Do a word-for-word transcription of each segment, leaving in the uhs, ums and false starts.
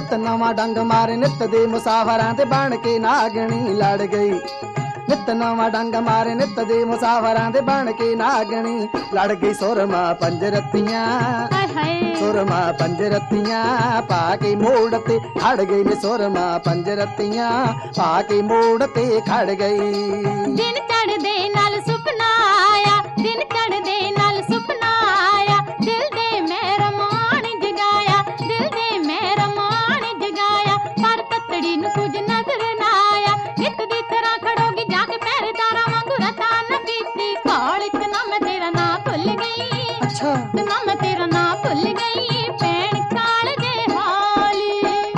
नित नवां डंग मारे नित दे मुसाफरां ते बन के नागणी लड़ गई। नित नवां डंग मारे नित दे मुसाफरां ते बन के नागणी लड़ गई। सुरमा पंजरतियां सुरमा पंजरतियां पा के मोड़ ते खड़ गई ने। सुरमा पंजरतियां पा के मोड़ ते खड़ गई। दिन चढ़दे नाल सुपना आया, दिन चढ़दे नाल सुपना आया, दिल दे मेरा मान जगाया, दिल दे मेरा मान जगाया, पर ततड़ी नूं कुछ नजर ना आया। नित दी तरह खड़ोगी जाके पैरे तारा वांगू रता न कीती काल च ना मैं तेरा ना भुल गई। अच्छा ना मैं तेरा ना भुल गई भैन काल दे हाली।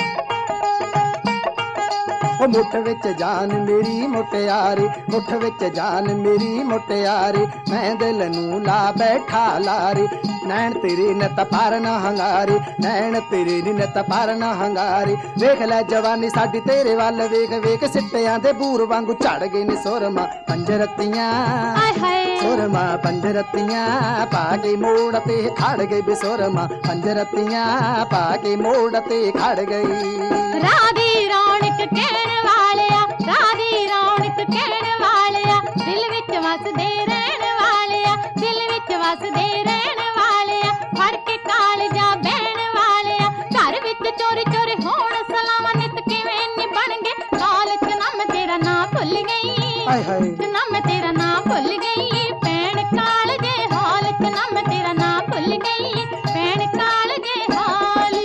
ओ मुठ विच जान मेरी मुटियारी, मुठ विच जान मेरी मुटियारी, मैं दिल नूं ला बैठा लारी। नैन तेरे नित पर न हंगारी, नैन तेरे नी नित पर न हंगारी। वेख लै जवानी साडी तेरे वल वेख वेख, सिट्टियां दे बूर वांगू झड़ गई ने। सुरमा पंजरतियां सुरमा पंजरतियां पा के मोड़ ते खड़ गई। बेसुरमा पंजरतियां पा के मोड़ ते खड़ गई। राधी रौनक कहण वालिया, राधी रौनक कहण वालिया, दिल विच वसदे रहण वालिया, दिल विच वसदे रहण वालिया, फड़ के कालजा बहण वालिया, घर विच चोरी चोरी होण सलावां नित किवें नी बन गए काल च ना मैं तेरा ना भुल गई। हाय हाय ना मैं तेरा ना भुल गई भैन काल दे हाल च ना मैं तेरा ना भुल गई भैन काल दे हाली।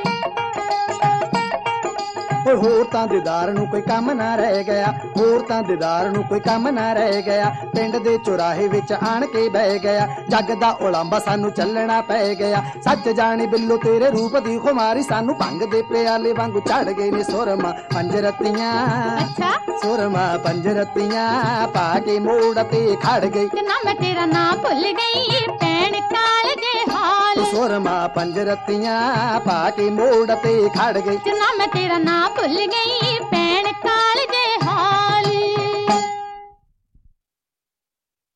होर तां दीदार नूं कोई कम ना रह गया, होर तां दीदार नूं कोई कम ना रह गया। पिंड दे चौराहे विच आण के बह गया, जग दा उलांबा सानू चलना पै गया। सच जानी बिल्लो तेरे रूप दी खुमारी, सानू भंग दे प्याले वांगू चढ़ गए ने। सुरमा पंजरतियां अच्छा सुरमा पंजरतियां पा के मोड़ ते खड़ गई। ना मैं तेरा ना भुल गई भैन काल दे हाल। सुरमा पंजरतियां पा के मोड़ ते खड़ गई। ना मैं तेरा ना भुल गई भैन काल